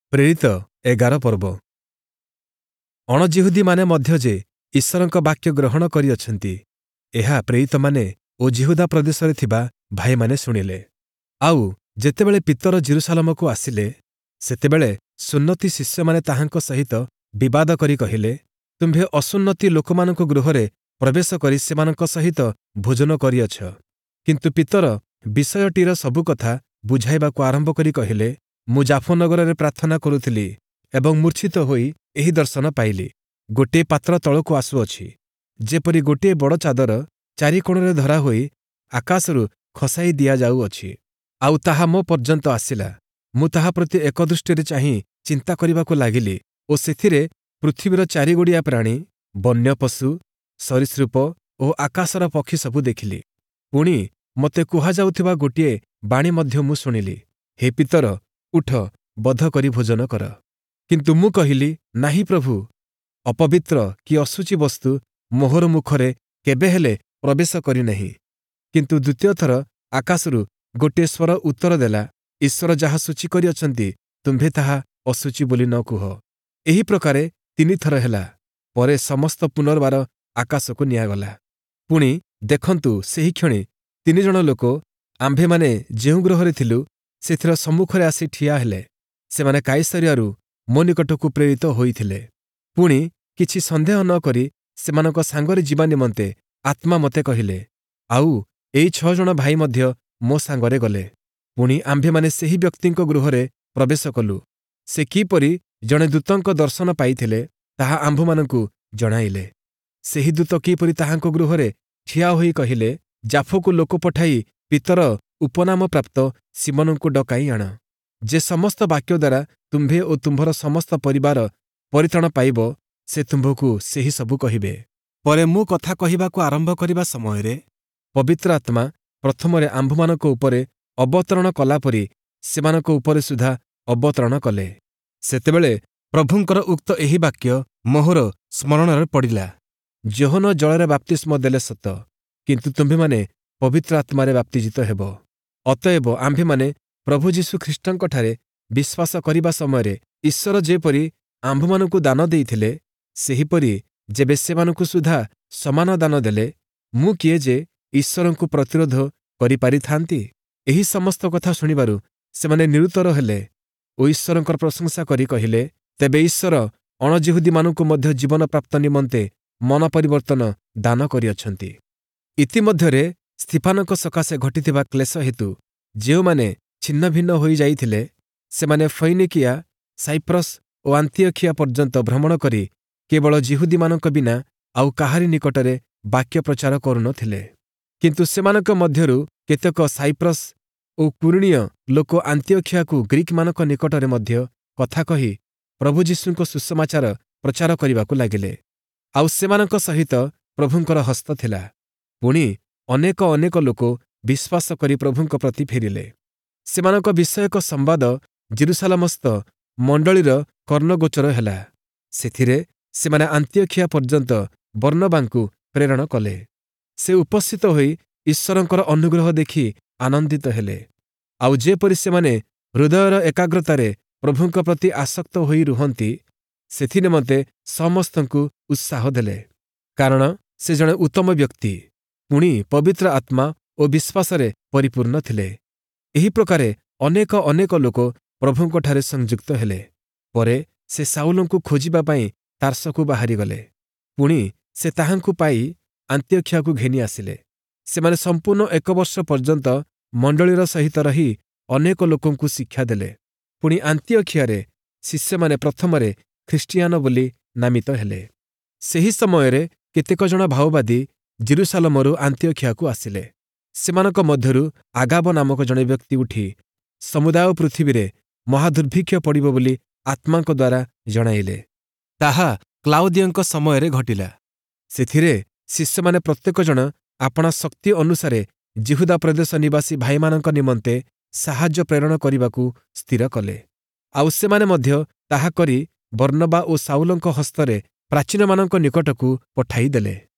ପ୍ରେରିତ 11 ପର୍ବ। ଅଣଜିହୁଦୀମାନେ ମଧ୍ୟ ଯେ ଈଶ୍ୱରଙ୍କ ବାକ୍ୟ ଗ୍ରହଣ କରିଅଛନ୍ତି, ଏହା ପ୍ରେରିତମାନେ ଓ ଜିହୁଦା ପ୍ରଦେଶରେ ଥିବା ଭାଇମାନେ ଶୁଣିଲେ। ଆଉ ଯେତେବେଳେ ପିତର ଜେରୁସାଲେମକୁ ଆସିଲେ, ସେତେବେଳେ ସୁନ୍ନତି ଶିଷ୍ୟମାନେ ତାହାଙ୍କ ସହିତ ବିବାଦ କରି କହିଲେ, ତୁମ୍ଭେ ଅସୁନ୍ନତି ଲୋକମାନଙ୍କ ଗୃହରେ ପ୍ରବେଶ କରି ସେମାନଙ୍କ ସହିତ ଭୋଜନ କରିଅଛ। କିନ୍ତୁ ପିତର ବିଷୟଟିର ସବୁ କଥା ବୁଝାଇବାକୁ ଆରମ୍ଭ କରି କହିଲେ, ମୁଁ ଜାଫୋ ନଗରରେ ପ୍ରାର୍ଥନା କରୁଥିଲି ଏବଂ ମୂର୍ଚ୍ଛିତ ହୋଇ ଏହି ଦର୍ଶନ ପାଇଲି। ଗୋଟିଏ ପାତ୍ର ତଳକୁ ଆସୁଅଛି, ଯେପରି ଗୋଟିଏ ବଡ଼ ଚାଦର ଚାରିକୋଣରେ ଧରା ହୋଇ ଆକାଶରୁ ଖସାଇ ଦିଆଯାଉଅଛି, ଆଉ ତାହା ମୋ ପର୍ଯ୍ୟନ୍ତ ଆସିଲା। ମୁଁ ତାହା ପ୍ରତି ଏକଦୃଷ୍ଟିରେ ଚାହିଁ ଚିନ୍ତା କରିବାକୁ ଲାଗିଲି ଓ ସେଥିରେ ପୃଥିବୀର ଚାରିଗୋଡ଼ିଆ ପ୍ରାଣୀ, ବନ୍ୟ ପଶୁ, ସରୀସୃପ ଓ ଆକାଶର ପକ୍ଷୀ ସବୁ ଦେଖିଲି। ପୁଣି ମୋତେ କୁହାଯାଉଥିବା ଗୋଟିଏ ବାଣୀ ମଧ୍ୟ ମୁଁ ଶୁଣିଲି, ହେ ପିତର, ଉଠ, ବଧ କରି ଭୋଜନ କର। କିନ୍ତୁ ମୁଁ କହିଲି, ନାହିଁ ପ୍ରଭୁ, ଅପବିତ୍ର କି ଅଶୁଚି ବସ୍ତୁ ମୋହର ମୁଖରେ କେବେ ହେଲେ ପ୍ରବେଶ କରିନାହିଁ। କିନ୍ତୁ ଦ୍ୱିତୀୟ ଥର ଆକାଶରୁ ଗୋଟିଏ ସ୍ୱର ଉତ୍ତର ଦେଲା, ଈଶ୍ୱର ଯାହା ସୂଚୀ କରିଅଛନ୍ତି, ତୁମ୍ଭେ ତାହା ଅଶୁଚି ବୋଲି ନ କୁହ। ଏହି ପ୍ରକାରେ 3 ଥର ହେଲା। ପରେ ସମସ୍ତ ପୁନର୍ବାର ଆକାଶକୁ ନିଆଗଲା। ପୁଣି ଦେଖନ୍ତୁ, ସେହି କ୍ଷଣି 3 ଜଣ ଲୋକ ଆମ୍ଭେମାନେ ଯେଉଁ ଗୃହରେ ଥିଲୁ, ସେଥିର ସମ୍ମୁଖରେ ଆସି ଠିଆ ହେଲେ। ସେମାନେ କାଇସରିଆରୁ ମୋ ନିକଟକୁ ପ୍ରେରିତ ହୋଇଥିଲେ। ପୁଣି କିଛି ସନ୍ଦେହ ନ କରି ସେମାନଙ୍କ ସାଙ୍ଗରେ ଯିବା ନିମନ୍ତେ ଆତ୍ମା ମୋତେ କହିଲେ, ଆଉ ଏଇ 6 ଜଣ ଭାଇ ମଧ୍ୟ ମୋ ସାଙ୍ଗରେ ଗଲେ। ପୁଣି ଆମ୍ଭେମାନେ ସେହି ବ୍ୟକ୍ତିଙ୍କ ଗୃହରେ ପ୍ରବେଶ କଲୁ। ସେ କିପରି ଜଣେ ଦୂତଙ୍କ ଦର୍ଶନ ପାଇଥିଲେ, ତାହା ଆମ୍ଭମାନଙ୍କୁ ଜଣାଇଲେ। ସେହି ଦୂତ କିପରି ତାହାଙ୍କ ଗୃହରେ ଠିଆ ହୋଇ କହିଲେ, ଜାଫୋକୁ ଲୋକ ପଠାଇ ପିତର ଉପନାମ ପ୍ରାପ୍ତ ସିମୋନଙ୍କୁ ଡକାଇ ଆଣ, ଯେ ସମସ୍ତ ବାକ୍ୟ ଦ୍ୱାରା ତୁମ୍ଭେ ଓ ତୁମ୍ଭର ସମସ୍ତ ପରିବାର ପରିତ୍ରାଣ ପାଇବ, ସେ ତୁମ୍ଭକୁ ସେହି ସବୁ କହିବେ। ପରେ ମୁଁ କଥା କହିବାକୁ ଆରମ୍ଭ କରିବା ସମୟରେ ପବିତ୍ର ଆତ୍ମା ପ୍ରଥମରେ ଆମ୍ଭମାନଙ୍କ ଉପରେ ଅବତରଣ କଲାପରି ସେମାନଙ୍କ ଉପରେ ସୁଦ୍ଧା ଅବତରଣ କଲେ। ସେତେବେଳେ ପ୍ରଭୁଙ୍କର ଉକ୍ତ ଏହି ବାକ୍ୟ ମୋହର ସ୍ମରଣରେ ପଡ଼ିଲା, ଯୋହନ ଜଳରେ ବାପ୍ତିସ୍ମ ଦେଲେ ସତ, କିନ୍ତୁ ତୁମ୍ଭେମାନେ ପବିତ୍ର ଆତ୍ମାରେ ବାପ୍ତିଜିତ ହେବ। ଅତଏବ ଆମ୍ଭେମାନେ ପ୍ରଭୁ ଯୀଶୁ ଖ୍ରୀଷ୍ଟଙ୍କଠାରେ ବିଶ୍ୱାସ କରିବା ସମୟରେ ଈଶ୍ୱର ଯେପରି ଆମ୍ଭମାନଙ୍କୁ ଦାନ ଦେଇଥିଲେ, ସେହିପରି ଯେବେ ସେମାନଙ୍କୁ ସୁଦ୍ଧା ସମାନ ଦାନ ଦେଲେ, ମୁଁ କିଏ ଯେ ଈଶ୍ୱରଙ୍କୁ ପ୍ରତିରୋଧ କରିପାରିଥାନ୍ତି? ଏହି ସମସ୍ତ କଥା ଶୁଣିବାରୁ ସେମାନେ ନିରୁତ୍ତର ହେଲେ ଓ ଈଶ୍ୱରଙ୍କର ପ୍ରଶଂସା କରି କହିଲେ, ତେବେ ଈଶ୍ୱର ଅଣଜିହୁଦୀମାନଙ୍କୁ ମଧ୍ୟ ଜୀବନ ପ୍ରାପ୍ତ ନିମନ୍ତେ ମନ ପରିବର୍ତ୍ତନ ଦାନ କରିଅଛନ୍ତି। ଇତିମଧ୍ୟରେ ସ୍ତିଫାନଙ୍କ ସକାଶେ ଘଟିଥିବା କ୍ଲେଶ ହେତୁ ଯେଉଁମାନେ ଛିନ୍ନ ଭିନ୍ନ ହୋଇଯାଇଥିଲେ, ସେମାନେ ଫଇନିକିଆ, ସାଇପ୍ରସ୍ ଓ ଆନ୍ତିଓଖିଆ ପର୍ଯ୍ୟନ୍ତ ଭ୍ରମଣ କରି କେବଳ ଜିହୁଦୀମାନଙ୍କ ବିନା ଆଉ କାହାରି ନିକଟରେ ବାକ୍ୟ ପ୍ରଚାର କରୁନଥିଲେ। କିନ୍ତୁ ସେମାନଙ୍କ ମଧ୍ୟରୁ କେତେକ ସାଇପ୍ରସ୍ ଓ କୁରଣୀୟ ଲୋକ ଆନ୍ତିଓଖିଆକୁ ଗ୍ରୀକମାନଙ୍କ ନିକଟରେ ମଧ୍ୟ କଥା କହି ପ୍ରଭୁ ଯୀଶୁଙ୍କ ସୁସମାଚାର ପ୍ରଚାର କରିବାକୁ ଲାଗିଲେ। ଆଉ ସେମାନଙ୍କ ସହିତ ପ୍ରଭୁଙ୍କର ହସ୍ତ ଥିଲା। ପୁଣି ଅନେକ ଅନେକ ଲୋକ ବିଶ୍ୱାସ କରି ପ୍ରଭୁଙ୍କ ପ୍ରତି ଫେରିଲେ। ସେମାନଙ୍କ ବିଷୟକ ସମ୍ବାଦ ଜେରୁସାଲେମସ୍ଥ ମଣ୍ଡଳୀର କର୍ଣ୍ଣଗୋଚର ହେଲା। ସେଥିରେ ସେମାନେ ଆନ୍ତିଓଖିଆ ପର୍ଯ୍ୟନ୍ତ ବର୍ଣ୍ଣବାଙ୍କୁ ପ୍ରେରଣ କଲେ। ସେ ଉପସ୍ଥିତ ହୋଇ ଈଶ୍ୱରଙ୍କର ଅନୁଗ୍ରହ ଦେଖି ଆନନ୍ଦିତ ହେଲେ। ଆଉ ଯେପରି ସେମାନେ ହୃଦୟର ଏକାଗ୍ରତାରେ ପ୍ରଭୁଙ୍କ ପ୍ରତି ଆସକ୍ତ ହୋଇ ରୁହନ୍ତି, ସେଥିନିମନ୍ତେ ସମସ୍ତଙ୍କୁ ଉତ୍ସାହ ଦେଲେ। କାରଣ ସେ ଜଣେ ଉତ୍ତମ ବ୍ୟକ୍ତି, ପୁଣି ପବିତ୍ର ଆତ୍ମା ଓ ବିଶ୍ୱାସରେ ପରିପୂର୍ଣ୍ଣ ଥିଲେ। ଏହି ପ୍ରକାରେ ଅନେକ ଅନେକ ଲୋକ ପ୍ରଭୁଙ୍କଠାରେ ସଂଯୁକ୍ତ ହେଲେ। ପରେ ସେ ସାଉଲଙ୍କୁ ଖୋଜିବା ପାଇଁ ତାର୍ସକୁ ବାହାରିଗଲେ। ପୁଣି ସେ ତାହାଙ୍କୁ ପାଇ ଆନ୍ତିଓଖିଆକୁ ଘେନି ଆସିଲେ। ସେମାନେ ସମ୍ପୂର୍ଣ୍ଣ 1 ବର୍ଷ ପର୍ଯ୍ୟନ୍ତ ମଣ୍ଡଳୀର ସହିତ ରହି ଅନେକ ଲୋକଙ୍କୁ ଶିକ୍ଷା ଦେଲେ। ପୁଣି ଆନ୍ତିଓଖିଆରେ ଶିଷ୍ୟମାନେ ପ୍ରଥମରେ ଖ୍ରୀଷ୍ଟିଆନ ବୋଲି ନାମିତ ହେଲେ। ସେହି ସମୟରେ କେତେକ ଜଣ ଭାଓବାଦୀ ଜେରୁସାଲେମରୁ ଆନ୍ତିଓଖିଆକୁ ଆସିଲେ। ସେମାନଙ୍କ ମଧ୍ୟରୁ ଆଗାବ ନାମକ ଜଣେ ବ୍ୟକ୍ତି ଉଠି ସମୁଦାୟ ପୃଥିବୀରେ ମହାଦୁର୍ଭିକ୍ଷ ପଡ଼ିବ ବୋଲି ଆତ୍ମାଙ୍କ ଦ୍ୱାରା ଜଣାଇଲେ। ତାହା କ୍ଲାଉଦିଓଙ୍କ ସମୟରେ ଘଟିଲା। ସେଥିରେ ଶିଷ୍ୟମାନେ ପ୍ରତ୍ୟେକ ଜଣ ଆପଣା ଶକ୍ତି ଅନୁସାରେ ଜିହୁଦା ପ୍ରଦେଶ ନିବାସୀ ଭାଇମାନଙ୍କ ନିମନ୍ତେ ସାହାଯ୍ୟ ପ୍ରେରଣ କରିବାକୁ ସ୍ଥିର କଲେ। ଆଉ ସେମାନେ ମଧ୍ୟ ତାହା କରି ବର୍ଣ୍ଣବା ଓ ସାଉଲଙ୍କ ହସ୍ତରେ ପ୍ରାଚୀନମାନଙ୍କ ନିକଟକୁ ପଠାଇଦେଲେ।